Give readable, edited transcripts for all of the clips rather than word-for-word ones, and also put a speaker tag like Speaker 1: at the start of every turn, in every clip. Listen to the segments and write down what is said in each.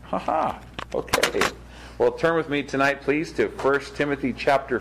Speaker 1: Haha. Okay. Well, turn with me tonight, please, to 1 Timothy chapter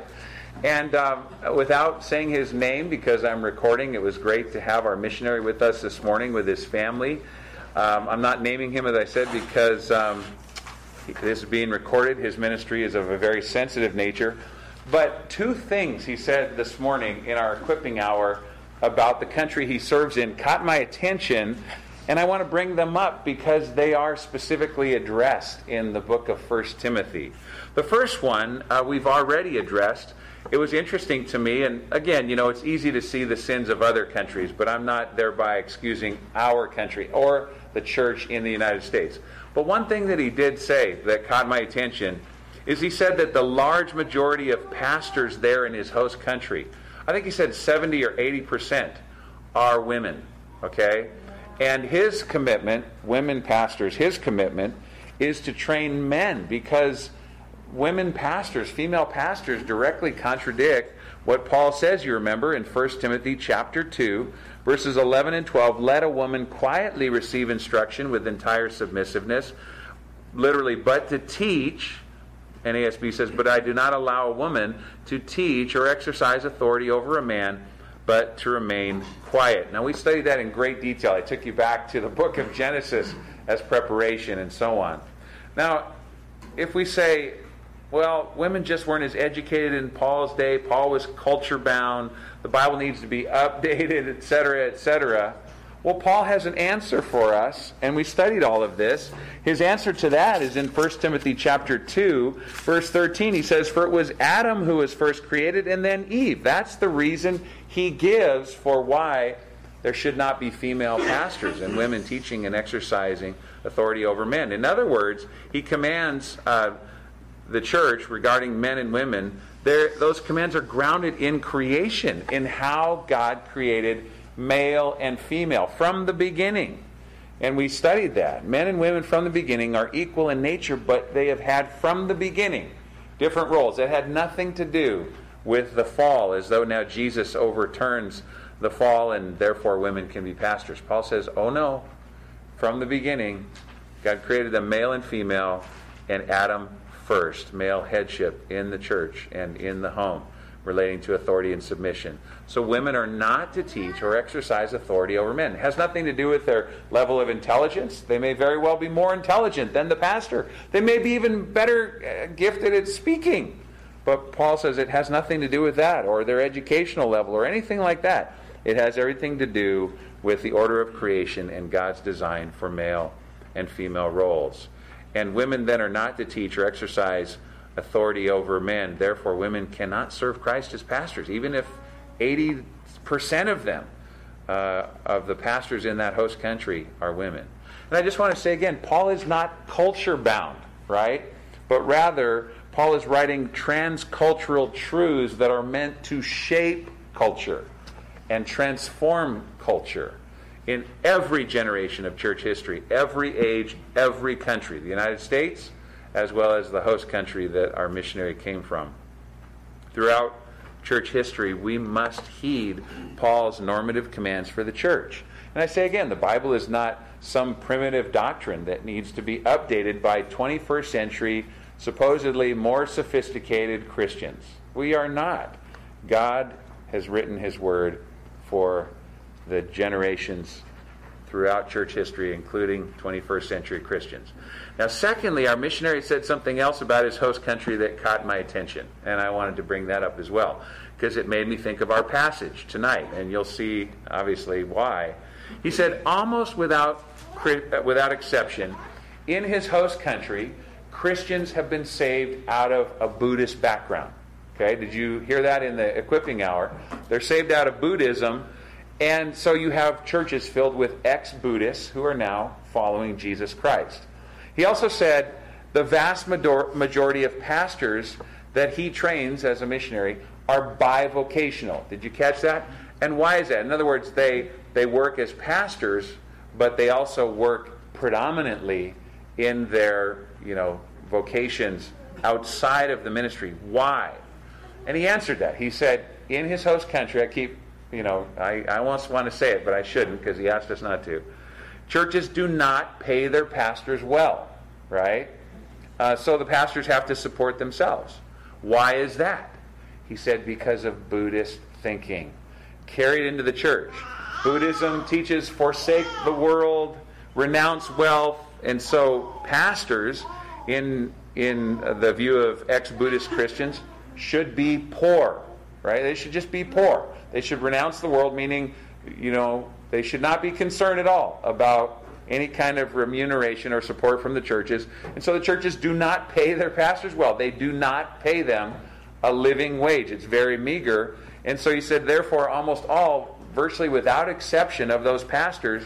Speaker 1: 5. And without saying his name, because I'm recording, it was great to have our missionary with us this morning with his family. I'm not naming him, as I said, because this is being recorded. His ministry is of a very sensitive nature. But two things he said this morning in our equipping hour about the country he serves in caught my attention, and I want to bring them up because they are specifically addressed in the book of 1 Timothy. The first one we've already addressed. It was interesting to me, and again, it's easy to see the sins of other countries, but I'm not thereby excusing our country or the church in the United States. But one thing that he did say that caught my attention is he said that the large majority of pastors there in his host country, I think he said 70 or 80%, are women, okay? And his commitment, women pastors, his commitment is to train men, because women pastors, female pastors, directly contradict what Paul says, you remember, in 1 Timothy chapter 2, verses 11 and 12. Let a woman quietly receive instruction with entire submissiveness. Literally, but to teach, NASB says, but I do not allow a woman to teach or exercise authority over a man, but to remain quiet. Now, we studied that in great detail. I took you back to the book of Genesis as preparation and so on. Now, if we say, well, women just weren't as educated in Paul's day, Paul was culture-bound, the Bible needs to be updated, etc., etc., well, Paul has an answer for us, and we studied all of this. His answer to that is in 1 Timothy chapter 2, verse 13. He says, for it was Adam who was first created, and then Eve. That's the reason he gives for why there should not be female pastors and women teaching and exercising authority over men. In other words, he commands the church regarding men and women. Those commands are grounded in creation, in how God created male and female from the beginning. And we studied that. Men and women from the beginning are equal in nature, but they have had from the beginning different roles. It had nothing to do with the fall, as though now Jesus overturns the fall and therefore women can be pastors. Paul says, oh no, from the beginning, God created them male and female, and Adam first, male headship in the church and in the home, relating to authority and submission. So women are not to teach or exercise authority over men. It has nothing to do with their level of intelligence. They may very well be more intelligent than the pastor. They may be even better gifted at speaking. But Paul says it has nothing to do with that, or their educational level, or anything like that. It has everything to do with the order of creation and God's design for male and female roles. And women then are not to teach or exercise authority over men. Therefore, women cannot serve Christ as pastors, even if 80% of them, of the pastors in that host country, are women. And I just want to say again, Paul is not culture-bound, right? But rather, Paul is writing transcultural truths that are meant to shape culture and transform culture in every generation of church history, every age, every country. The United States, as well as the host country that our missionary came from. Throughout church history, we must heed Paul's normative commands for the church. And I say again, the Bible is not some primitive doctrine that needs to be updated by 21st century, supposedly more sophisticated Christians. We are not. God has written His Word for the generations throughout church history, including 21st century Christians. Now, secondly, our missionary said something else about his host country that caught my attention, and I wanted to bring that up as well, because it made me think of our passage tonight, and you'll see, obviously, why. He said, almost without exception, in his host country, Christians have been saved out of a Buddhist background. Okay, did you hear that in the equipping hour? They're saved out of Buddhism. And so you have churches filled with ex-Buddhists who are now following Jesus Christ. He also said the vast majority of pastors that he trains as a missionary are bivocational. Did you catch that? And why is that? In other words, they work as pastors, but they also work predominantly in their vocations outside of the ministry. Why? And he answered that. He said, in his host country, I almost want to say it, but I shouldn't because he asked us not to. Churches do not pay their pastors well. right? So the pastors have to support themselves. Why is that? He said because of Buddhist thinking carried into the church. Buddhism teaches forsake the world, renounce wealth, and so pastors, in the view of ex-Buddhist Christians, should be poor, right? They should just be poor. They should renounce the world, meaning, they should not be concerned at all about any kind of remuneration or support from the churches. And so the churches do not pay their pastors well. They do not pay them a living wage. It's very meager. And so he said, therefore, almost all, virtually without exception of those pastors,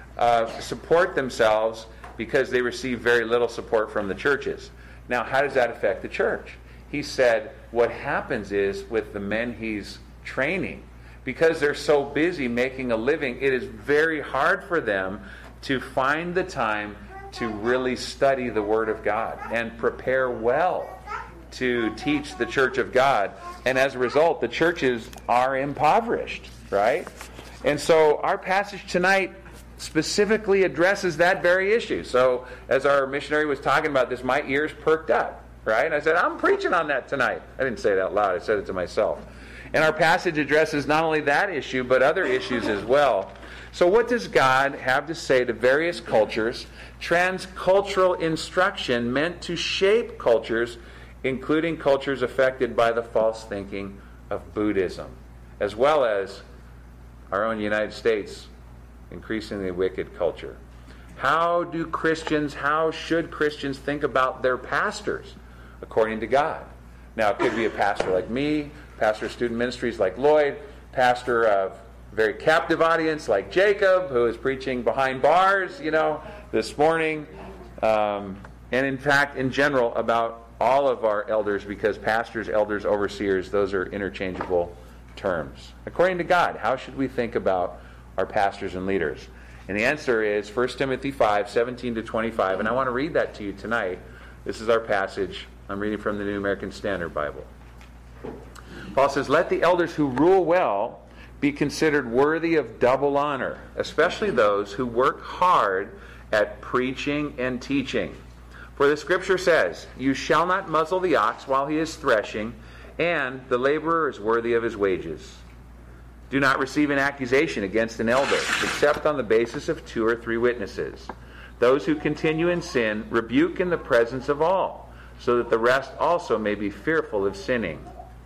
Speaker 1: support themselves because they receive very little support from the churches. Now, how does that affect the church? He said what happens is with the men he's training, because they're so busy making a living, it is very hard for them to find the time to really study the Word of God and prepare well to teach the church of God. And as a result, the churches are impoverished, right? And so our passage tonight specifically addresses that very issue. So as our missionary was talking about this, my ears perked up, right? And I said, I'm preaching on that tonight. I didn't say it out loud. I said it to myself. And our passage addresses not only that issue, but other issues as well. So what does God have to say to various cultures? Transcultural instruction meant to shape cultures, including cultures affected by the false thinking of Buddhism, as well as our own United States, increasingly wicked culture. How should Christians think about their pastors according to God? Now, it could be a pastor like me, pastor of student ministries like Lloyd, pastor of a very captive audience like Jacob, who is preaching behind bars, this morning. And in fact, in general, about all of our elders, because pastors, elders, overseers, those are interchangeable terms. According to God, how should we think about our pastors and leaders? And the answer is 1 Timothy 5:17-25, and I want to read that to you tonight. This is our passage. I'm reading from the New American Standard Bible. Paul says, "Let the elders who rule well be considered worthy of double honor, especially those who work hard at preaching and teaching. For the Scripture says, 'You shall not muzzle the ox while he is threshing, and the laborer is worthy of his wages.' Do not receive an accusation against an elder, except on the basis of 2 or 3 witnesses. Those who continue in sin, rebuke in the presence of all, so that the rest also may be fearful of sinning.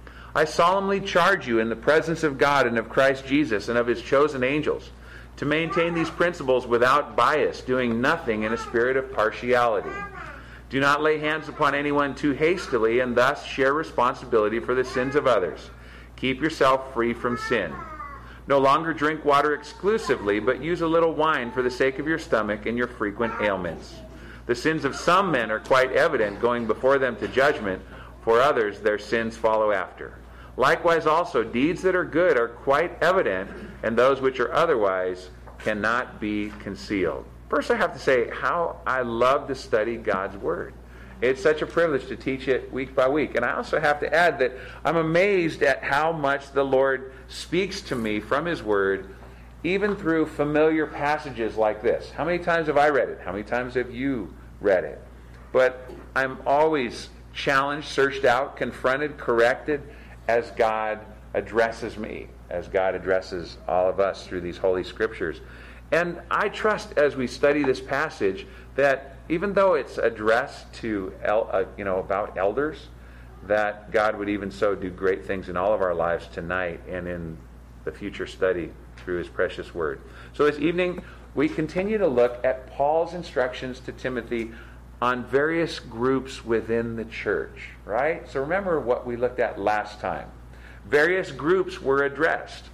Speaker 1: I solemnly charge you in the presence of God and of Christ Jesus and of his chosen angels, to maintain these principles without bias, doing nothing in a spirit of partiality. Do not lay hands upon anyone too hastily, and thus share responsibility for the sins of others. Keep yourself free from sin. No longer drink water exclusively, but use a little wine for the sake of your stomach and your frequent ailments. The sins of some men are quite evident, going before them to judgment. For others their sins follow after. Likewise also, deeds that are good are quite evident, and those which are otherwise cannot be concealed." First, I have to say how I love to study God's Word. It's such a privilege to teach it week by week. And I also have to add that I'm amazed at how much the Lord speaks to me from His Word, even through familiar passages like this. How many times have I read it? How many times have you read it? But I'm always challenged, searched out, confronted, corrected as God addresses me, as God addresses all of us through these Holy Scriptures. And I trust as we study this passage that even though it's addressed to about elders, that God would even so do great things in all of our lives tonight and in the future study through His precious Word. So this evening we continue to look at Paul's instructions to Timothy on various groups within the church, right? So remember what we looked at last time. Various groups were addressed.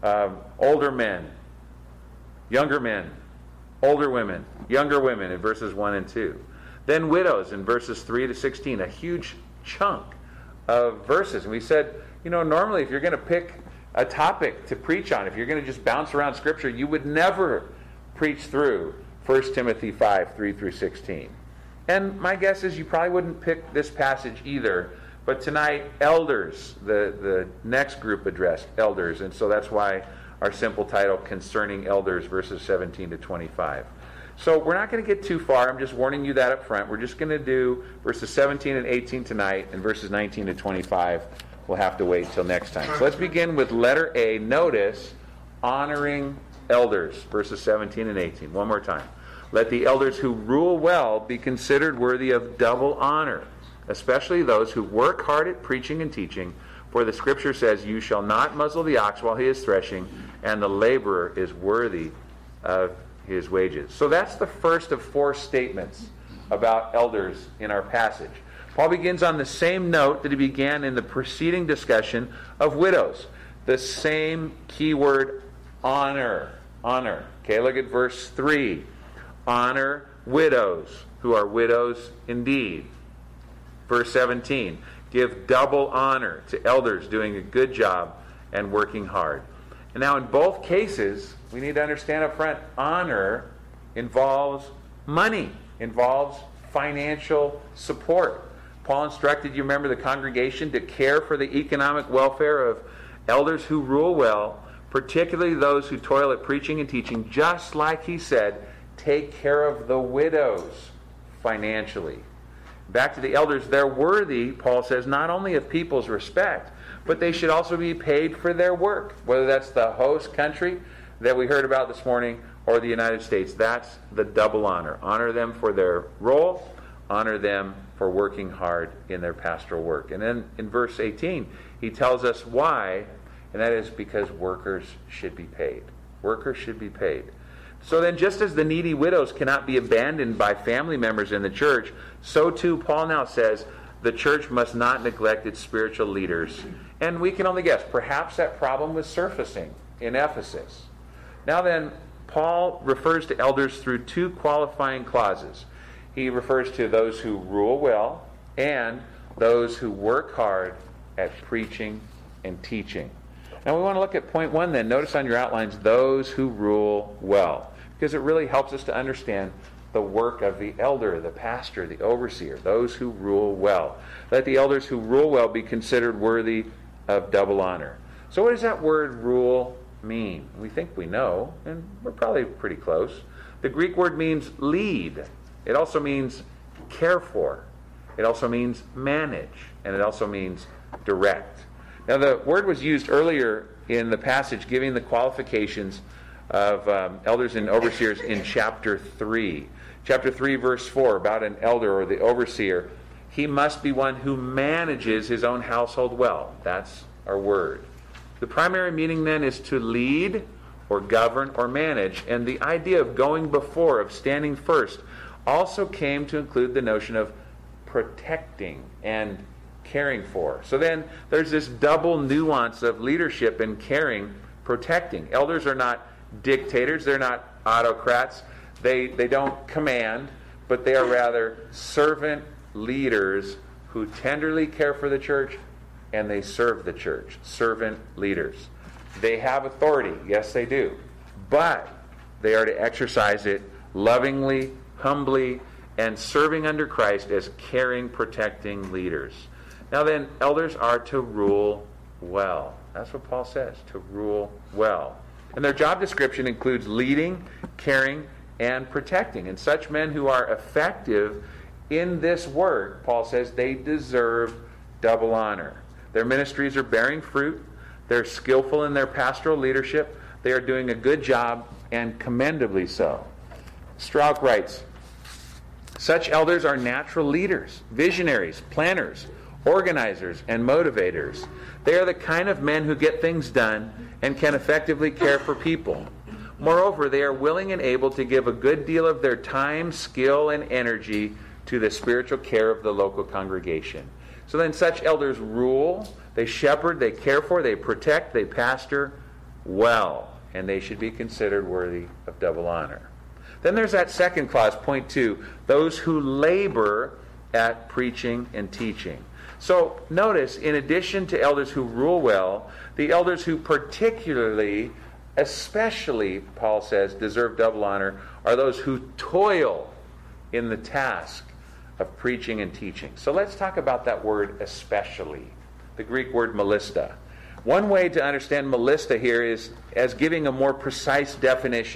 Speaker 1: Older men, younger men, older women, younger women in verses 1 and 2. Then widows in verses 3 to 16, a huge chunk of verses. And we said, normally if you're going to pick a topic to preach on, if you're going to just bounce around Scripture, you would never preach through 1 Timothy 5, 3 through 16. And my guess is you probably wouldn't pick this passage either. But tonight, elders, the next group addressed, elders. And so that's why our simple title, Concerning Elders, verses 17 to 25. So we're not going to get too far. I'm just warning you that up front. We're just going to do verses 17 and 18 tonight, and verses 19 to 25 we'll have to wait till next time. So let's begin with letter A. Notice honoring elders, verses 17 and 18. One more time. Let the elders who rule well be considered worthy of double honor, especially those who work hard at preaching and teaching. For the Scripture says, you shall not muzzle the ox while he is threshing, and the laborer is worthy of his wages. So that's the first of 4 statements about elders in our passage. Paul begins on the same note that he began in the preceding discussion of widows. The same key word, honor. Honor. Okay, look at verse 3. Honor widows, who are widows indeed. Verse 17. Give double honor to elders doing a good job and working hard. And now in both cases, we need to understand up front, honor involves money, involves financial support. Paul instructed, you remember, the congregation to care for the economic welfare of elders who rule well, particularly those who toil at preaching and teaching, just like he said, take care of the widows financially. Back to the elders, they're worthy, Paul says, not only of people's respect, but they should also be paid for their work, whether that's the host country that we heard about this morning or the United States. That's the double honor. Honor them for their role, honor them for working hard in their pastoral work. And then in verse 18, he tells us why, and that is because workers should be paid. Workers should be paid. So then, just as the needy widows cannot be abandoned by family members in the church, so too Paul now says the church must not neglect its spiritual leaders. And we can only guess, perhaps that problem was surfacing in Ephesus. Now then, Paul refers to elders through 2 qualifying clauses. He refers to those who rule well and those who work hard at preaching and teaching. Now we want to look at point 1 then. Notice on your outlines, those who rule well, because it really helps us to understand the work of the elder, the pastor, the overseer, those who rule well. Let the elders who rule well be considered worthy of double honor. So what does that word rule mean? We think we know, and we're probably pretty close. The Greek word means lead. It also means care for. It also means manage. And it also means direct. Now the word was used earlier in the passage giving the qualifications of elders and overseers in chapter 3. Chapter 3, verse 4, about an elder or the overseer. He must be one who manages his own household well. That's our word. The primary meaning then is to lead or govern or manage. And the idea of going before, of standing first, also came to include the notion of protecting and caring for. So then there's this double nuance of leadership and caring, protecting. Elders are not dictators. They're not autocrats. They don't command, but they are rather servant leaders who tenderly care for the church and they serve the church. Servant leaders. They have authority. Yes, they do. But they are to exercise it lovingly, humbly, and serving under Christ as caring, protecting leaders. Now then, elders are to rule well. That's what Paul says, to rule well. And their job description includes leading, caring, and protecting. And such men who are effective in this work, Paul says, they deserve double honor. Their ministries are bearing fruit. They're skillful in their pastoral leadership. They are doing a good job, and commendably so. Strauch writes, such elders are natural leaders, visionaries, planners, organizers, and motivators. They are the kind of men who get things done and can effectively care for people. Moreover, they are willing and able to give a good deal of their time, skill, and energy to the spiritual care of the local congregation. So then such elders rule, they shepherd, they care for, they protect, they pastor well, and they should be considered worthy of double honor. Then there's that second clause, point 2, those who labor at preaching and teaching. So notice, in addition to elders who rule well, the elders who particularly, especially, Paul says, deserve double honor are those who toil in the task of preaching and teaching. So let's talk about that word especially, the Greek word malista. One way to understand malista here is as giving a more precise definition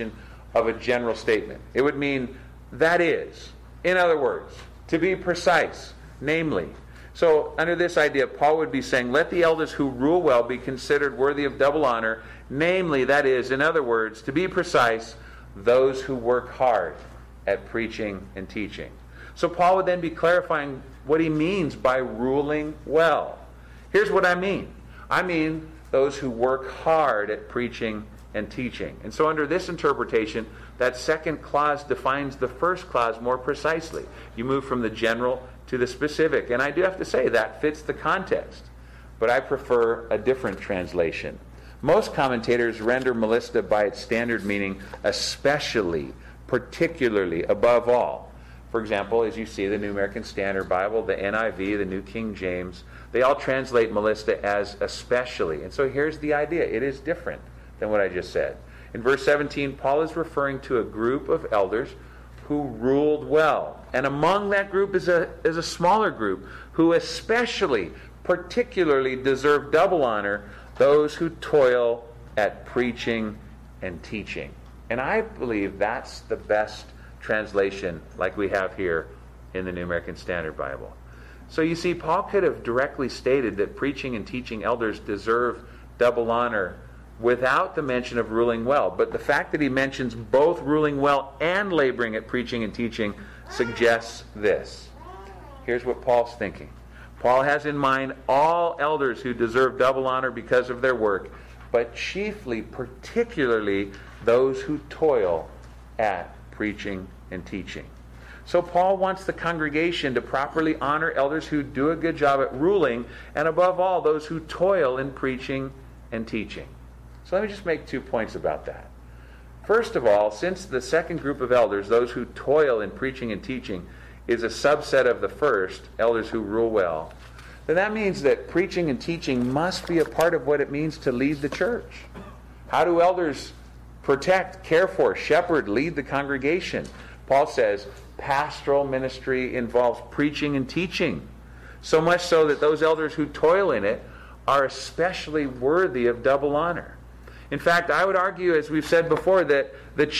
Speaker 1: of a general statement. It would mean that is, in other words, to be precise, namely. So under this idea, Paul would be saying, let the elders who rule well be considered worthy of double honor, namely, that is, in other words, to be precise, those who work hard at preaching and teaching. So Paul would then be clarifying what he means by ruling well. Here's what I mean. I mean those who work hard at preaching and teaching. And so under this interpretation, that second clause defines the first clause more precisely. You move from the general to the specific. And I do have to say that fits the context. But I prefer a different translation. Most commentators render malista by its standard meaning especially, particularly, above all. For example, as you see, the New American Standard Bible, the NIV, the New King James, they all translate malista as especially. And so here's the idea. It is different than what I just said. In verse 17, Paul is referring to a group of elders who ruled well. And among that group is a smaller group who especially, particularly deserve double honor, those who toil at preaching and teaching. And I believe that's the best translation like we have here in the New American Standard Bible. So you see, Paul could have directly stated that preaching and teaching elders deserve double honor without the mention of ruling well. But the fact that he mentions both ruling well and laboring at preaching and teaching suggests this. Here's what Paul's thinking. Paul has in mind all elders who deserve double honor because of their work, but chiefly, particularly, those who toil at preaching and teaching. So Paul wants the congregation to properly honor elders who do a good job at ruling, and above all, those who toil in preaching and teaching. So let me just make 2 points about that. First of all, since the second group of elders, those who toil in preaching and teaching, is a subset of the first, elders who rule well, then that means that preaching and teaching must be a part of what it means to lead the church. How do elders protect, care for, shepherd, lead the congregation? Paul says pastoral ministry involves preaching and teaching, so much so that those elders who toil in it are especially worthy of double honor. In fact, I would argue, as we've said before, that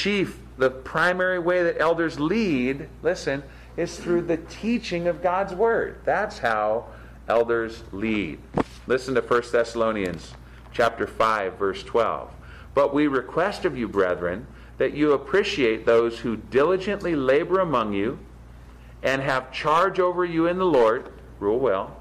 Speaker 1: the primary way that elders lead, listen, is through the teaching of God's Word. That's how elders lead. Listen to 1 Thessalonians chapter 5, verse 12. But we request of you, brethren, that you appreciate those who diligently labor among you and have charge over you in the Lord, rule well,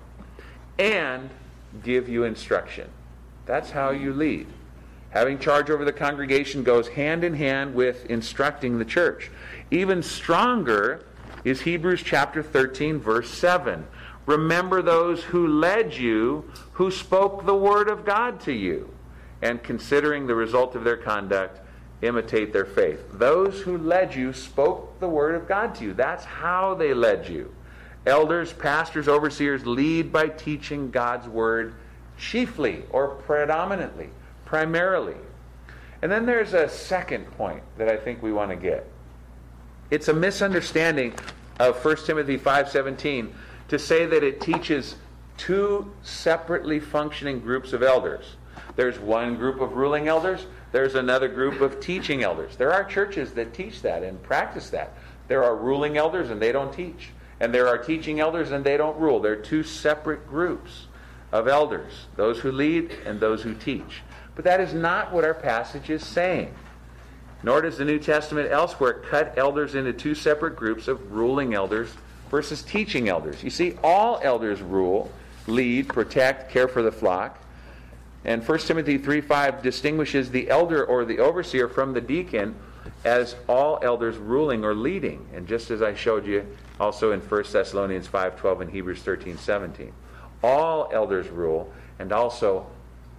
Speaker 1: and give you instruction. That's how you lead. Having charge over the congregation goes hand in hand with instructing the church. Even stronger is Hebrews chapter 13, verse 7. Remember those who led you, who spoke the word of God to you, and considering the result of their conduct, imitate their faith. Those who led you spoke the word of God to you. That's how they led you. Elders, pastors, overseers lead by teaching God's word chiefly or predominantly, primarily. And then there's a second point that I think we want to get. It's a misunderstanding of 1 Timothy 5:17 to say that it teaches two separately functioning groups of elders. There's one group of ruling elders, there's another group of teaching elders. There are churches that teach that and practice that. There are ruling elders and they don't teach. And there are teaching elders and they don't rule. They're two separate groups of elders, those who lead and those who teach. But that is not what our passage is saying. Nor does the New Testament elsewhere cut elders into two separate groups of ruling elders versus teaching elders. You see, all elders rule, lead, protect, care for the flock. And 1 Timothy 3:5 distinguishes the elder or the overseer from the deacon as all elders ruling or leading. And just as I showed you also in 1 Thessalonians 5:12 and Hebrews 13:17. All elders rule, and also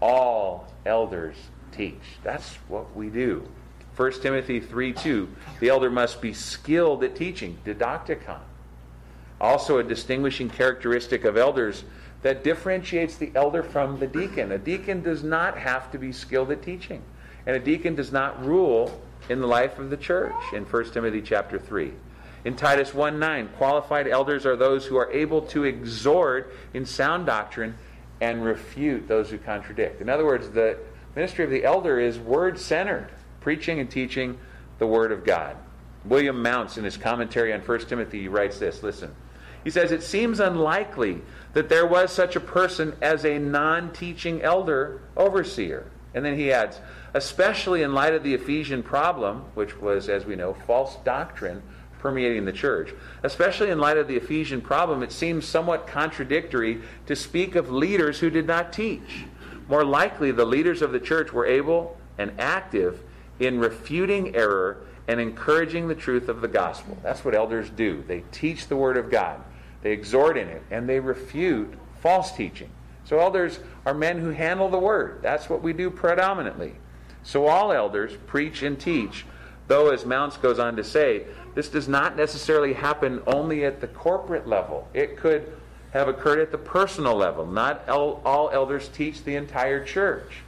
Speaker 1: all elders teach. That's what we do. 1 Timothy 3:2, the elder must be skilled at teaching, didaktikon. Also a distinguishing characteristic of elders that differentiates the elder from the deacon. A deacon does not have to be skilled at teaching. And a deacon does not rule in the life of the church in 1 Timothy chapter 3. In Titus 1:9, qualified elders are those who are able to exhort in sound doctrine and refute those who contradict. In other words, the ministry of the elder is word-centered, preaching and teaching the Word of God. William Mounce, in his commentary on 1 Timothy, he writes this. Listen. He says, "It seems unlikely that there was such a person as a non-teaching elder overseer." And then he adds, "Especially in light of the Ephesian problem," which was, as we know, false doctrine permeating the church. "Especially in light of the Ephesian problem, it seems somewhat contradictory to speak of leaders who did not teach. More likely, the leaders of the church were able and active in refuting error and encouraging the truth of the gospel." That's what elders do. They teach the Word of God. They exhort in it, and they refute false teaching. So elders are men who handle the Word. That's what we do predominantly. So all elders preach and teach, though, as Mounce goes on to say, this does not necessarily happen only at the corporate level. It could have occurred at the personal level. Not all elders teach the entire church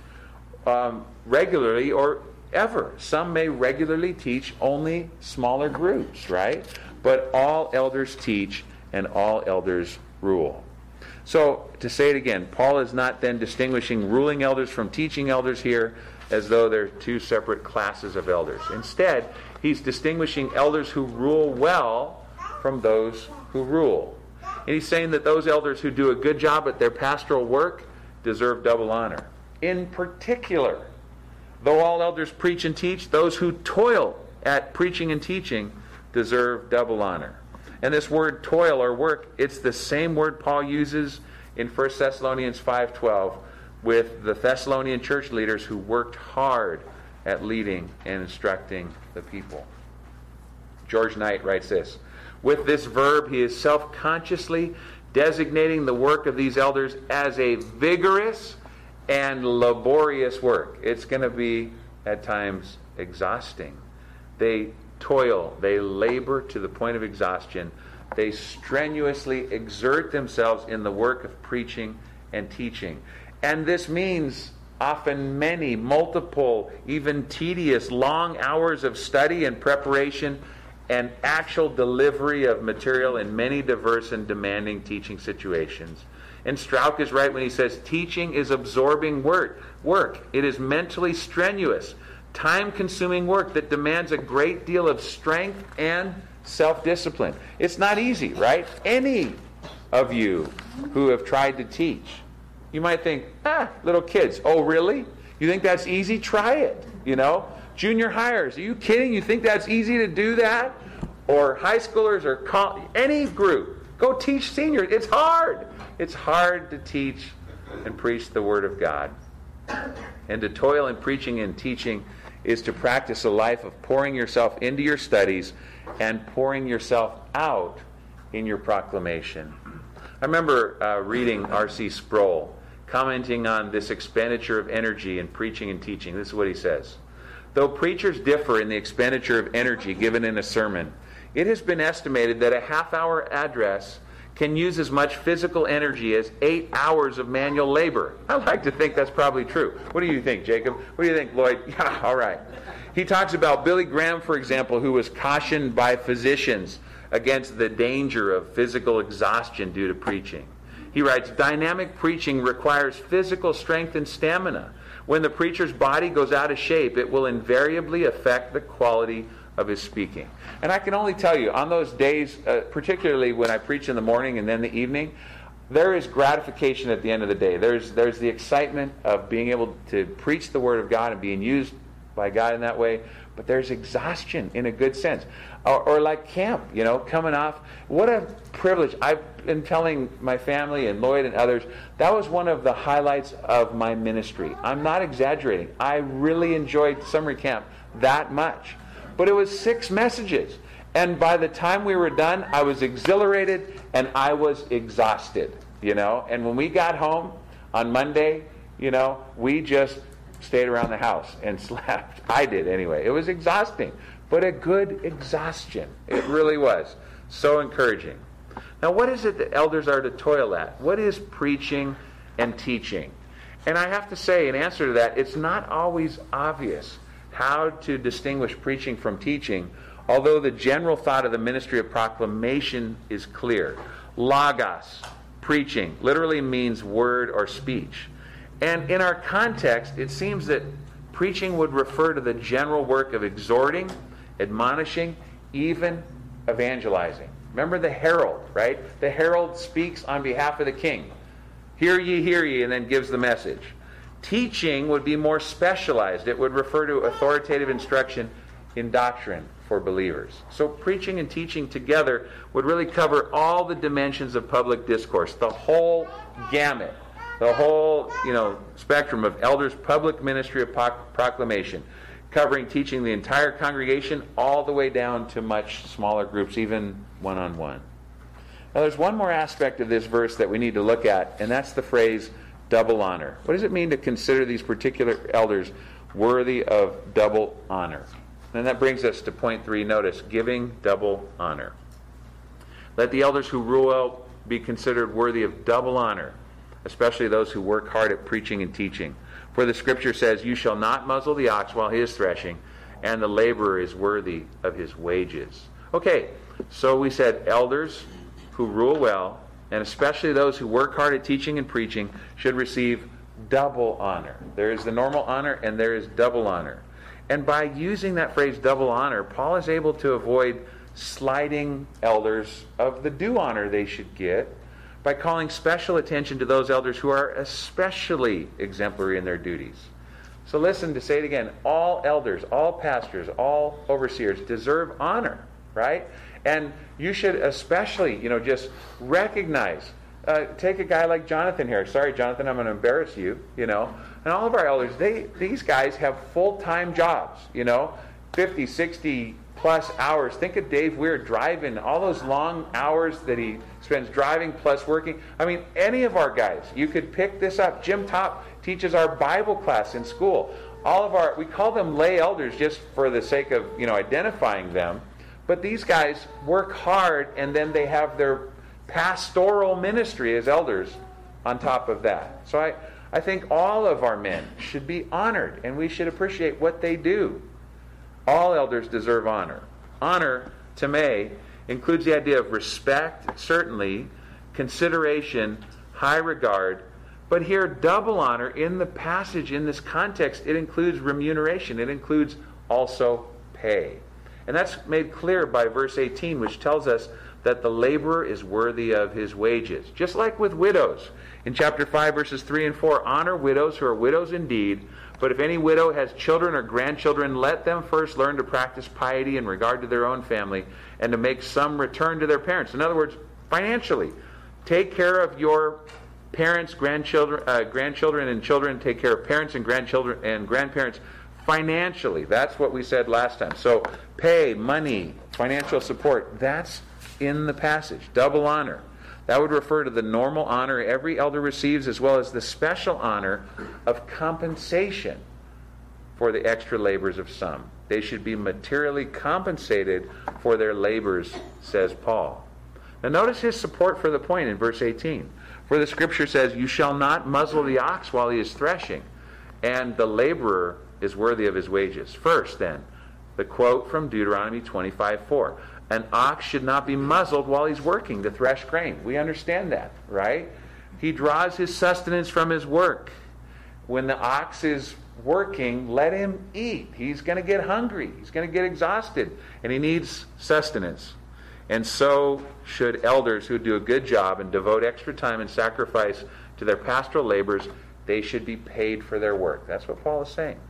Speaker 1: regularly or ever. Some may regularly teach only smaller groups, right? But all elders teach and all elders rule. So, to say it again, Paul is not then distinguishing ruling elders from teaching elders here as though they're two separate classes of elders. Instead, he's distinguishing elders who rule well from those who rule. And he's saying that those elders who do a good job at their pastoral work deserve double honor. In particular, though all elders preach and teach, those who toil at preaching and teaching deserve double honor. And this word toil or work, it's the same word Paul uses in 1 Thessalonians 5:12 with the Thessalonian church leaders who worked hard at leading and instructing the people. George Knight writes this: "With this verb, he is self-consciously designating the work of these elders as a vigorous and laborious work." It's going to be, at times, exhausting. They toil, they labor to the point of exhaustion. They strenuously exert themselves in the work of preaching and teaching. And this means often many, multiple, even tedious, long hours of study and preparation and actual delivery of material in many diverse and demanding teaching situations. And Strauch is right when he says teaching is absorbing work. It is mentally strenuous, time-consuming work that demands a great deal of strength and self-discipline. It's not easy, right? Any of you who have tried to teach, you might think, little kids, oh really? You think that's easy? Try it, Junior hires, are you kidding? You think that's easy to do that? Or high schoolers or any group, go teach seniors. It's hard. It's hard to teach and preach the Word of God. And to toil in preaching and teaching is to practice a life of pouring yourself into your studies and pouring yourself out in your proclamation. I remember reading R.C. Sproul commenting on this expenditure of energy in preaching and teaching. This is what he says: "Though preachers differ in the expenditure of energy given in a sermon, it has been estimated that a half-hour address can use as much physical energy as 8 hours of manual labor." I like to think that's probably true. What do you think, Jacob? What do you think, Lloyd? Yeah, all right. He talks about Billy Graham, for example, who was cautioned by physicians against the danger of physical exhaustion due to preaching. He writes, "Dynamic preaching requires physical strength and stamina. When the preacher's body goes out of shape, it will invariably affect the quality of his speaking." And I can only tell you, on those days, particularly when I preach in the morning and then the evening, there is gratification at the end of the day. There's the excitement of being able to preach the Word of God and being used by God in that way, but there's exhaustion in a good sense. Or like camp, coming off. What a privilege. I've been telling my family and Lloyd and others, that was one of the highlights of my ministry. I'm not exaggerating. I really enjoyed summer camp that much. But it was 6 messages. And by the time we were done, I was exhilarated and I was exhausted, And when we got home on Monday, we just stayed around the house and slept. I did anyway. It was exhausting, but a good exhaustion. It really was. So encouraging. Now, what is it that elders are to toil at? What is preaching and teaching? And I have to say, in answer to that, it's not always obvious how to distinguish preaching from teaching, although the general thought of the ministry of proclamation is clear. Logos, preaching, literally means word or speech. And in our context, it seems that preaching would refer to the general work of exhorting admonishing, even evangelizing. Remember the herald, right? The herald speaks on behalf of the king. Hear ye, and then gives the message. Teaching would be more specialized. It would refer to authoritative instruction in doctrine for believers. So preaching and teaching together would really cover all the dimensions of public discourse, the whole gamut, the whole spectrum of elders' public ministry of proclamation, covering teaching the entire congregation all the way down to much smaller groups, even one-on-one. Now there's one more aspect of this verse that we need to look at, and that's the phrase double honor. What does it mean to consider these particular elders worthy of double honor? And that brings us to point 3. Notice, giving double honor. Let the elders who rule well be considered worthy of double honor, especially those who work hard at preaching and teaching. For the Scripture says, you shall not muzzle the ox while he is threshing, and the laborer is worthy of his wages. Okay, so we said elders who rule well, and especially those who work hard at teaching and preaching, should receive double honor. There is the normal honor, and there is double honor. And by using that phrase double honor, Paul is able to avoid slighting elders of the due honor they should get by calling special attention to those elders who are especially exemplary in their duties. So listen, to say it again, all elders, all pastors, all overseers deserve honor, right? And you should especially, just recognize, take a guy like Jonathan here. Sorry, Jonathan, I'm going to embarrass you, And all of our elders, these guys have full-time jobs, 50, 60 plus hours. Think of Dave Weir driving, all those long hours that he spends driving plus working. I mean, any of our guys, you could pick this up. Jim Topp teaches our Bible class in school. We call them lay elders just for the sake of, identifying them. But these guys work hard, and then they have their pastoral ministry as elders on top of that. So I think all of our men should be honored, and we should appreciate what they do. All elders deserve honor. Honor, to me, includes the idea of respect, certainly, consideration, high regard, but here double honor in the passage, in this context, it includes remuneration. It includes also pay. And that's made clear by verse 18, which tells us that the laborer is worthy of his wages. Just like with widows. In chapter 5, verses 3 and 4, honor widows who are widows indeed, but if any widow has children or grandchildren, let them first learn to practice piety in regard to their own family and to make some return to their parents. In other words, financially. Take care of your parents, grandchildren and children. Take care of parents and grandchildren and grandparents financially. That's what we said last time. So pay, money, financial support, that's in the passage. Double honor. That would refer to the normal honor every elder receives, as well as the special honor of compensation for the extra labors of some. They should be materially compensated for their labors, says Paul. Now notice his support for the point in verse 18. For the Scripture says, you shall not muzzle the ox while he is threshing, and the laborer is worthy of his wages. First, then, the quote from Deuteronomy 25:4. An ox should not be muzzled while he's working to thresh grain. We understand that, right? He draws his sustenance from his work. When the ox is working, let him eat. He's going to get hungry. He's going to get exhausted. And he needs sustenance. And so should elders who do a good job and devote extra time and sacrifice to their pastoral labors. They should be paid for their work. That's what Paul is saying.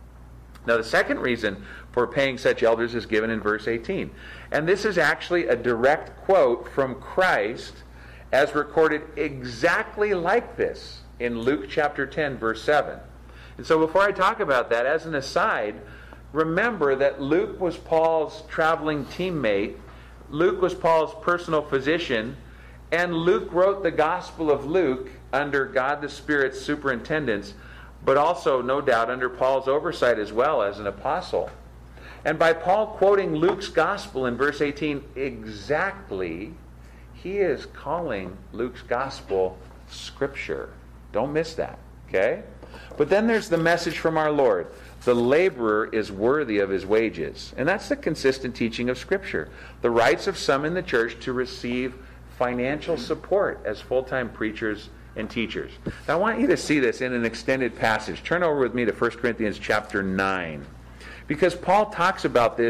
Speaker 1: Now, the second reason for paying such elders is given in verse 18. And this is actually a direct quote from Christ as recorded exactly like this in Luke chapter 10, verse 7. And so before I talk about that, as an aside, remember that Luke was Paul's traveling teammate. Luke was Paul's personal physician. And Luke wrote the Gospel of Luke under God the Spirit's superintendence, but also, no doubt, under Paul's oversight as well as an apostle. And by Paul quoting Luke's gospel in verse 18 exactly, he is calling Luke's gospel Scripture. Don't miss that, okay? But then there's the message from our Lord. The laborer is worthy of his wages. And that's the consistent teaching of Scripture. The rights of some in the church to receive financial support as full-time preachers and teachers. Now I want you to see this in an extended passage. Turn over with me to 1 Corinthians chapter 9. Because Paul talks about this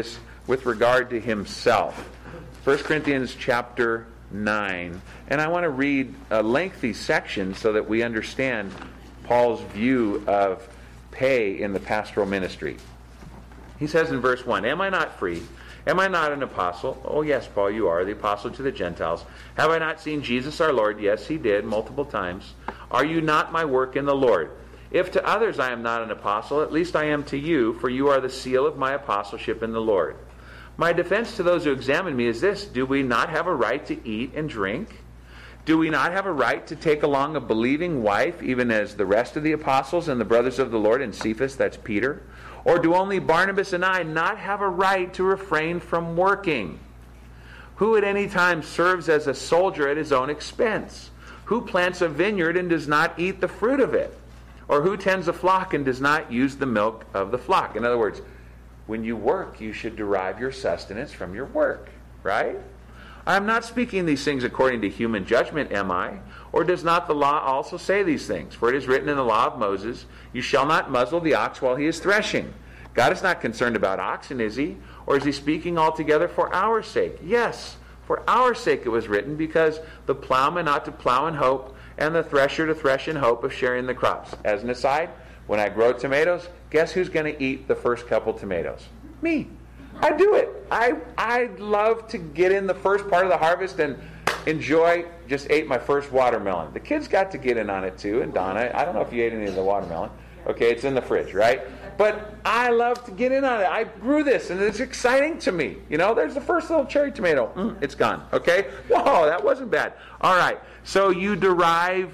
Speaker 1: with regard to himself. 1 Corinthians chapter 9. And I want to read a lengthy section so that we understand Paul's view of pay in the pastoral ministry. He says in verse 1, "Am I not free? Am I not an apostle?" "Oh yes, Paul, you are, the apostle to the Gentiles. Have I not seen Jesus our Lord?" "Yes, he did, multiple times." "Are you not my work in the Lord? If to others I am not an apostle, at least I am to you, for you are the seal of my apostleship in the Lord. My defense to those who examine me is this: do we not have a right to eat and drink? Do we not have a right to take along a believing wife, even as the rest of the apostles and the brothers of the Lord, and Cephas," that's Peter? "Or do only Barnabas and I not have a right to refrain from working? Who at any time serves as a soldier at his own expense? Who plants a vineyard and does not eat the fruit of it? Or who tends a flock and does not use the milk of the flock?" In other words, when you work, you should derive your sustenance from your work, right? "I am not speaking these things according to human judgment, am I? Or does not the law also say these things? For it is written in the law of Moses, 'You shall not muzzle the ox while he is threshing.' God is not concerned about oxen, is he? Or is he speaking altogether for our sake? Yes, for our sake it was written, because the plowman ought to plow in hope, and the thresher to thresh in hope of sharing the crops." As an aside, when I grow tomatoes, guess who's going to eat the first couple tomatoes? Me. I do it. I love to get in the first part of the harvest and enjoy. Just ate my first watermelon. The kids got to get in on it too, and Donna, I don't know if you ate any of the watermelon. Okay, it's in the fridge, right? But I love to get in on it. I grew this, and it's exciting to me. You know, there's the first little cherry tomato. It's gone. Okay? Whoa, that wasn't bad. All right. So you derive,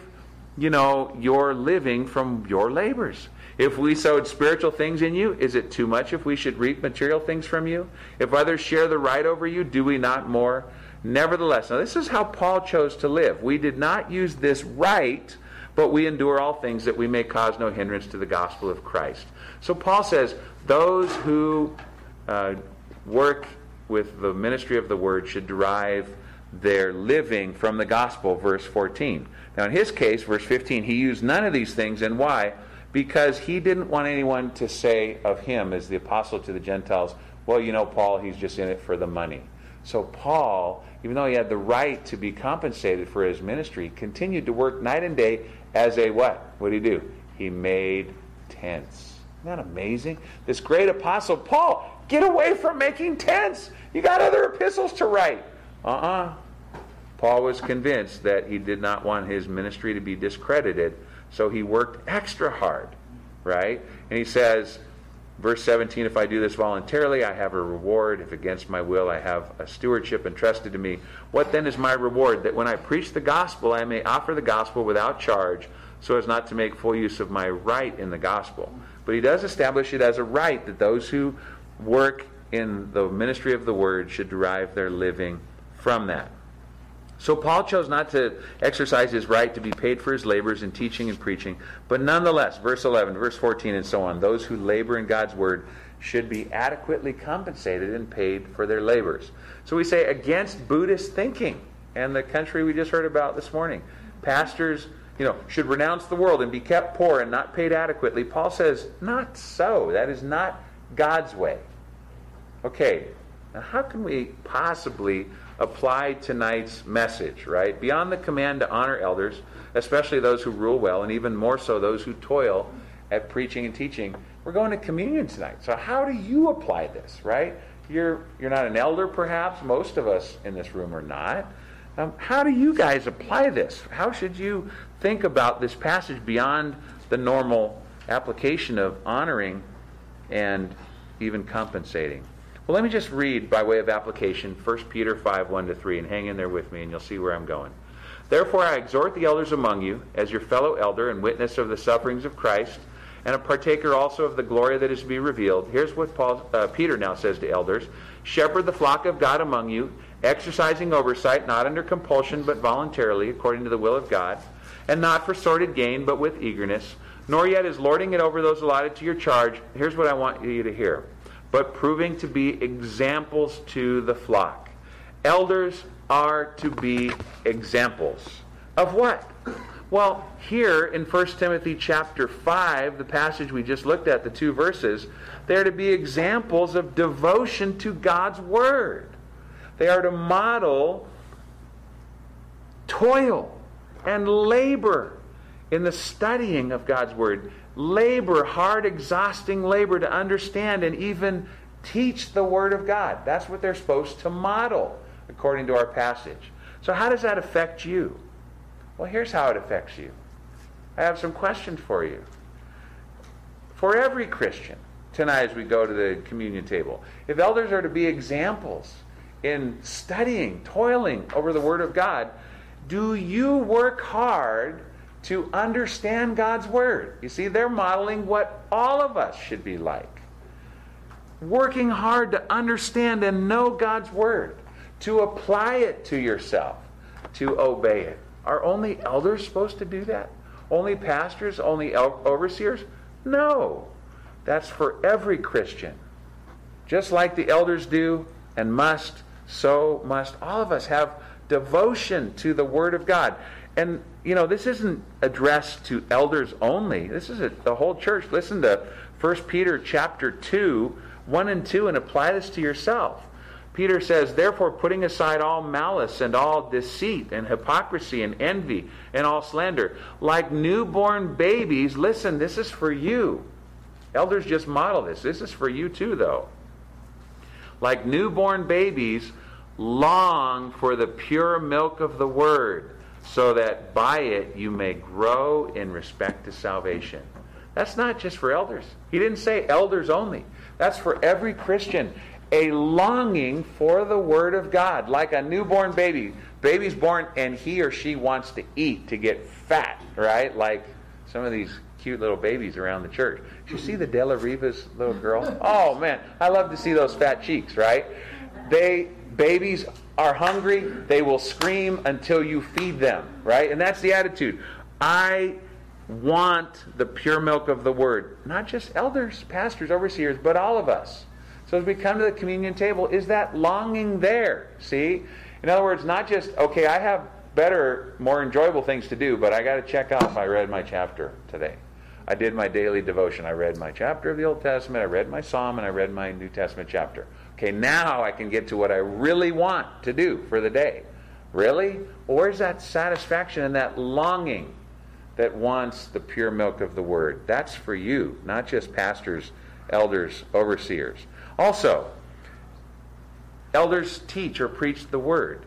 Speaker 1: your living from your labors. If we sowed spiritual things in you, is it too much if we should reap material things from you? If others share the right over you, do we not more? Nevertheless, now this is how Paul chose to live. We did not use this right, but we endure all things that we may cause no hindrance to the gospel of Christ. So Paul says, those who work with the ministry of the word should derive their living from the gospel, verse 14. Now in his case, verse 15, he used none of these things, and why? Because he didn't want anyone to say of him as the apostle to the Gentiles, "Well, Paul, he's just in it for the money." So Paul, even though he had the right to be compensated for his ministry, continued to work night and day as a what? What did he do? He made tents. Isn't that amazing? This great apostle, Paul, get away from making tents. You got other epistles to write. Paul was convinced that he did not want his ministry to be discredited, so he worked extra hard, right? And he says, verse 17, "If I do this voluntarily, I have a reward. If against my will, I have a stewardship entrusted to me. What then is my reward? That when I preach the gospel, I may offer the gospel without charge, so as not to make full use of my right in the gospel." But he does establish it as a right that those who work in the ministry of the word should derive their living from that. So Paul chose not to exercise his right to be paid for his labors in teaching and preaching, but nonetheless, verse 11, verse 14, and so on, those who labor in God's word should be adequately compensated and paid for their labors. So we say against Buddhist thinking and the country we just heard about this morning. Pastors, should renounce the world and be kept poor and not paid adequately. Paul says, not so. That is not God's way. Okay, now how can we possibly apply tonight's message, right? Beyond the command to honor elders, especially those who rule well, and even more so those who toil at preaching and teaching, we're going to communion tonight. So how do you apply this, right? You're not an elder, perhaps. Most of us in this room are not. How do you guys apply this? How should you think about this passage beyond the normal application of honoring and even compensating? Well, let me just read by way of application 1 Peter 5, 1-3, and hang in there with me and you'll see where I'm going. "Therefore I exhort the elders among you, as your fellow elder and witness of the sufferings of Christ, and a partaker also of the glory that is to be revealed." Here's what Peter now says to elders. "Shepherd the flock of God among you, exercising oversight, not under compulsion, but voluntarily, according to the will of God, and not for sordid gain, but with eagerness, nor yet as lording it over those allotted to your charge." Here's what I want you to hear. "But proving to be examples to the flock." Elders are to be examples. Of what? Well, here in 1 Timothy chapter 5, the passage we just looked at, the 2 verses, they are to be examples of devotion to God's Word. They are to model toil and labor in the studying of God's Word. Labor, hard, exhausting labor to understand and even teach the Word of God. That's what they're supposed to model, according to our passage. So how does that affect you? Well, here's how it affects you. I have some questions for you. For every Christian, tonight as we go to the communion table, if elders are to be examples in studying, toiling over the Word of God, do you work hard to understand God's Word? You see, they're modeling what all of us should be like. Working hard to understand and know God's Word, to apply it to yourself, to obey it. Are only elders supposed to do that? Only pastors? Only overseers? No. That's for every Christian. Just like the elders do and must, so must all of us have devotion to the Word of God. And, this isn't addressed to elders only. This is the whole church. Listen to 1 Peter chapter 2, 1 and 2, and apply this to yourself. Peter says, therefore, putting aside all malice and all deceit and hypocrisy and envy and all slander, like newborn babies, listen, this is for you. Elders just model this. This is for you too, though. Like newborn babies, long for the pure milk of the Word, so that by it you may grow in respect to salvation. That's not just for elders. He didn't say elders only. That's for every Christian. A longing for the Word of God, like a newborn baby. Baby's born and he or she wants to eat to get fat, right? Like some of these cute little babies around the church. Did you see the De La Riva's little girl? Oh man, I love to see those fat cheeks, right? Babies are hungry, they will scream until you feed them, right? And that's the attitude. I want the pure milk of the Word. Not just elders, pastors, overseers, but all of us. So as we come to the communion table, is that longing there? See? In other words, not just, okay, I have better, more enjoyable things to do, but I got to check off I read my chapter today. I did my daily devotion. I read my chapter of the Old Testament, I read my Psalm, and I read my New Testament chapter. Okay, now I can get to what I really want to do for the day. Really? Or where's that satisfaction and that longing that wants the pure milk of the Word? That's for you, not just pastors, elders, overseers. Also, elders teach or preach the Word.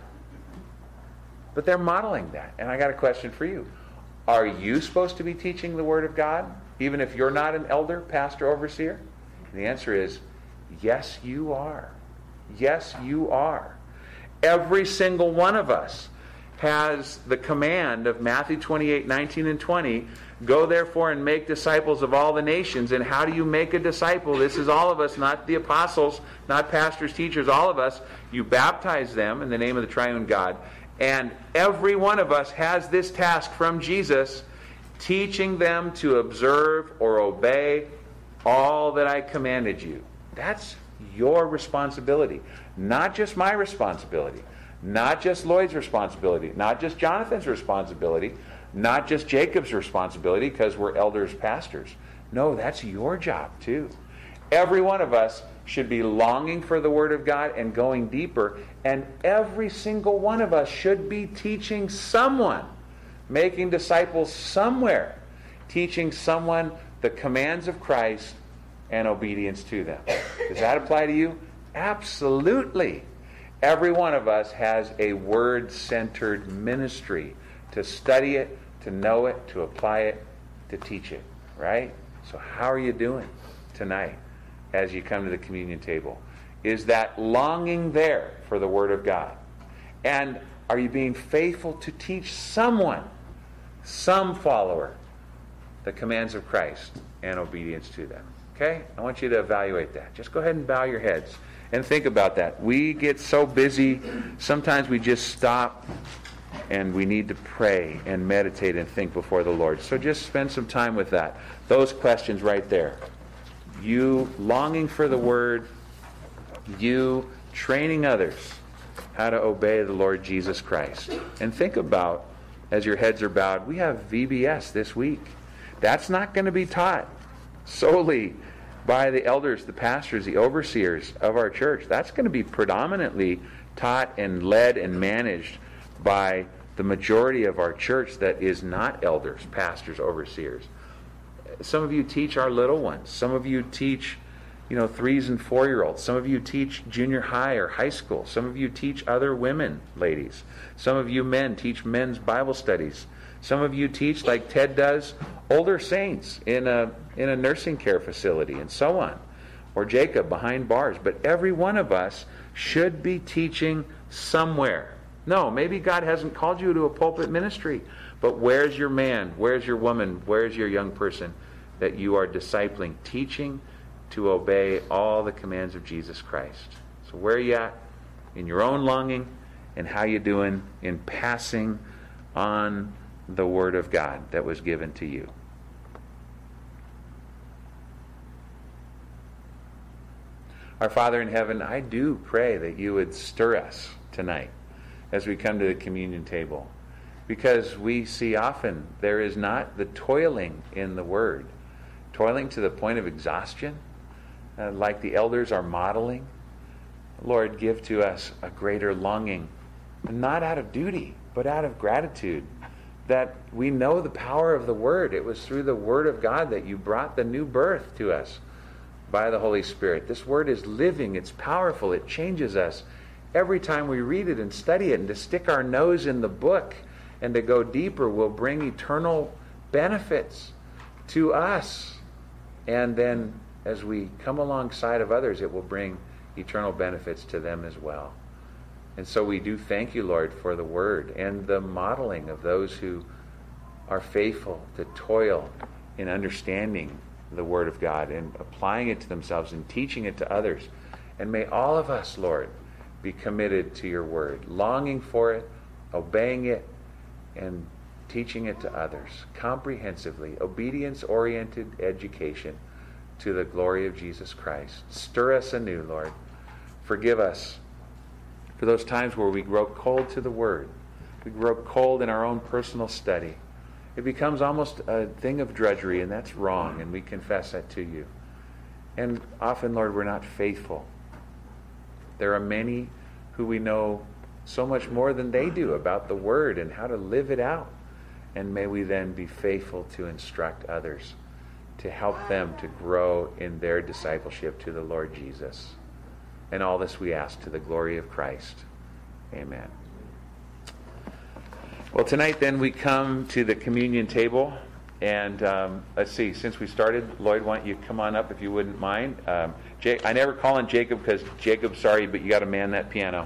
Speaker 1: But they're modeling that. And I got a question for you. Are you supposed to be teaching the Word of God, even if you're not an elder, pastor, overseer? And the answer is, yes, you are. Yes, you are. Every single one of us has the command of Matthew 28, 19 and 20, go therefore and make disciples of all the nations. And how do you make a disciple? This is all of us, not the apostles, not pastors, teachers, all of us. You baptize them in the name of the triune God. And every one of us has this task from Jesus, teaching them to observe or obey all that I commanded you. That's your responsibility. Not just my responsibility. Not just Lloyd's responsibility. Not just Jonathan's responsibility. Not just Jacob's responsibility because we're elders, pastors. No, that's your job too. Every one of us should be longing for the Word of God and going deeper. And every single one of us should be teaching someone, making disciples somewhere, teaching someone the commands of Christ and obedience to them. Does that apply to you? Absolutely. Every one of us has a Word-centered ministry to study it, to know it, to apply it, to teach it. Right? So how are you doing tonight as you come to the communion table? Is that longing there for the Word of God? And are you being faithful to teach someone, some follower, the commands of Christ and obedience to them? Okay? I want you to evaluate that. Just go ahead and bow your heads and think about that. We get so busy, sometimes we just stop and we need to pray and meditate and think before the Lord. So just spend some time with that. Those questions right there. You longing for the Word, you training others how to obey the Lord Jesus Christ. And think about as your heads are bowed, we have VBS this week. That's not going to be taught solely by the elders, the pastors, the overseers of our church. That's going to be predominantly taught and led and managed by the majority of our church that is not elders, pastors, overseers. Some of you teach our little ones. Some of you teach 3s and 4-year-olds. Some of you teach junior high or high school. Some of you teach other women, ladies. Some of you men teach men's Bible studies. Some of you teach, like Ted does, older saints in a nursing care facility and so on. Or Jacob behind bars. But every one of us should be teaching somewhere. No, maybe God hasn't called you to a pulpit ministry. But where's your man? Where's your woman? Where's your young person that you are discipling, teaching to obey all the commands of Jesus Christ? So where are you at in your own longing, and how you doing in passing on the Word of God that was given to you? Our Father in heaven, I do pray that you would stir us tonight as we come to the communion table, because we see often there is not the toiling in the Word, toiling to the point of exhaustion, like the elders are modeling. Lord, give to us a greater longing, not out of duty, but out of gratitude, that we know the power of the Word. It was through the Word of God that you brought the new birth to us by the Holy Spirit. This Word is living, it's powerful, it changes us every time we read it and study it. And to stick our nose in the book and to go deeper will bring eternal benefits to us. And then as we come alongside of others, it will bring eternal benefits to them as well. And so we do thank you, Lord, for the Word and the modeling of those who are faithful to toil in understanding the Word of God and applying it to themselves and teaching it to others. And may all of us, Lord, be committed to your Word, longing for it, obeying it, and teaching it to others comprehensively, obedience-oriented education to the glory of Jesus Christ. Stir us anew, Lord. Forgive us for those times where we grow cold to the Word. We grow cold in our own personal study. It becomes almost a thing of drudgery, and that's wrong, and we confess that to you. And often, Lord, we're not faithful. There are many who we know so much more than they do about the Word and how to live it out. And may we then be faithful to instruct others, to help them to grow in their discipleship to the Lord Jesus. And all this we ask to the glory of Christ. Amen. Well, tonight then we come to the communion table. And let's see, since we started, Lloyd, why don't you come on up if you wouldn't mind. I never call on Jacob because Jacob's sorry, but you got to man that piano.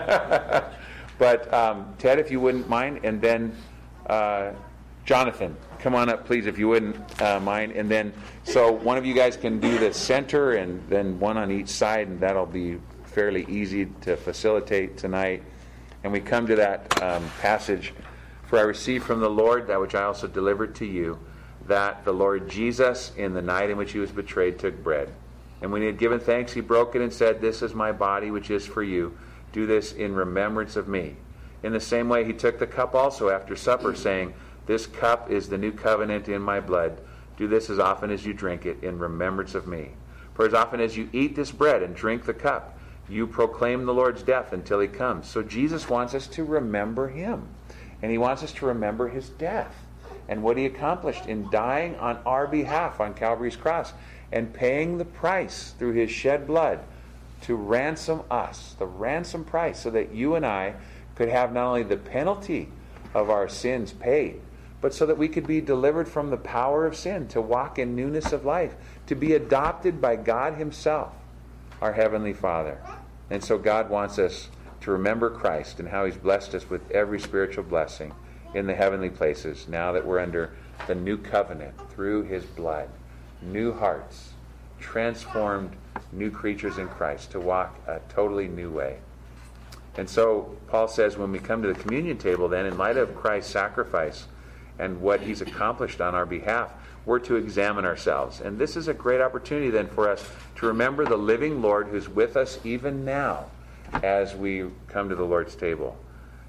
Speaker 1: But Ted, if you wouldn't mind, and then Jonathan, come on up, please, if you wouldn't mind. And then, so one of you guys can do the center, and then one on each side, and that'll be fairly easy to facilitate tonight. And we come to that passage. For I received from the Lord that which I also delivered to you, that the Lord Jesus, in the night in which he was betrayed, took bread. And when he had given thanks, he broke it and said, "This is my body, which is for you. Do this in remembrance of me." In the same way, he took the cup also after supper, saying, "This cup is the new covenant in my blood. Do this as often as you drink it in remembrance of me. For as often as you eat this bread and drink the cup, you proclaim the Lord's death until he comes." So Jesus wants us to remember him. And he wants us to remember his death and what he accomplished in dying on our behalf on Calvary's cross and paying the price through his shed blood to ransom us, the ransom price, so that you and I could have not only the penalty of our sins paid, but so that we could be delivered from the power of sin, to walk in newness of life, to be adopted by God himself, our Heavenly Father. And so God wants us to remember Christ and how he's blessed us with every spiritual blessing in the heavenly places now that we're under the new covenant through his blood. New hearts, transformed new creatures in Christ to walk a totally new way. And so Paul says when we come to the communion table then, in light of Christ's sacrifice and what he's accomplished on our behalf, we're to examine ourselves. And this is a great opportunity then for us to remember the living Lord who's with us even now as we come to the Lord's table,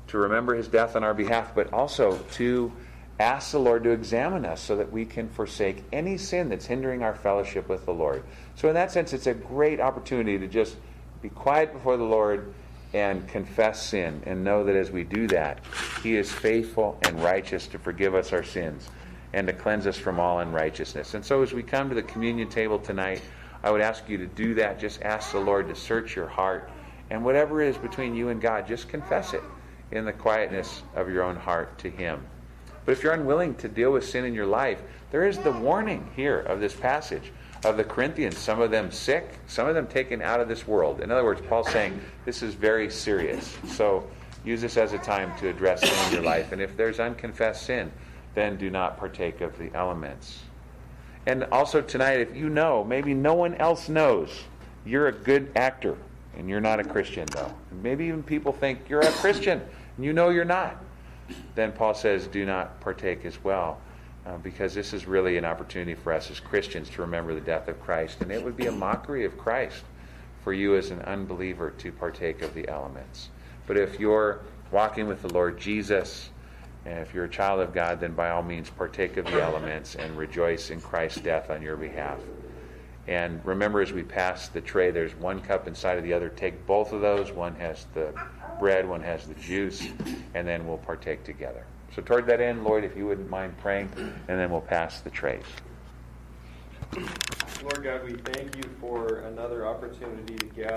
Speaker 1: to remember his death on our behalf, but also to ask the Lord to examine us so that we can forsake any sin that's hindering our fellowship with the Lord. So in that sense, it's a great opportunity to just be quiet before the Lord and confess sin, and know that as we do that, he is faithful and righteous to forgive us our sins and to cleanse us from all unrighteousness. And so as we come to the communion table tonight, I would ask you to do that. Just ask the Lord to search your heart, and whatever is between you and God, just confess it in the quietness of your own heart to him. But if you're unwilling to deal with sin in your life, there is the warning here of this passage of the Corinthians, some of them sick, some of them taken out of this world. In other words, Paul's saying this is very serious. So use this as a time to address sin in your life. And if there's unconfessed sin, then do not partake of the elements. And also tonight, if you know, maybe no one else knows, you're a good actor and you're not a Christian though. And maybe even people think you're a Christian and you know you're not. Then Paul says do not partake as well. Because this is really an opportunity for us as Christians to remember the death of Christ. And it would be a mockery of Christ for you as an unbeliever to partake of the elements. But if you're walking with the Lord Jesus, and if you're a child of God, then by all means partake of the elements and rejoice in Christ's death on your behalf. And remember, as we pass the tray, there's one cup inside of the other. Take both of those. One has the bread, one has the juice, and then we'll partake together. So toward that end, Lord, if you wouldn't mind praying, and then we'll pass the trays.
Speaker 2: Lord God, we thank you for another opportunity to gather.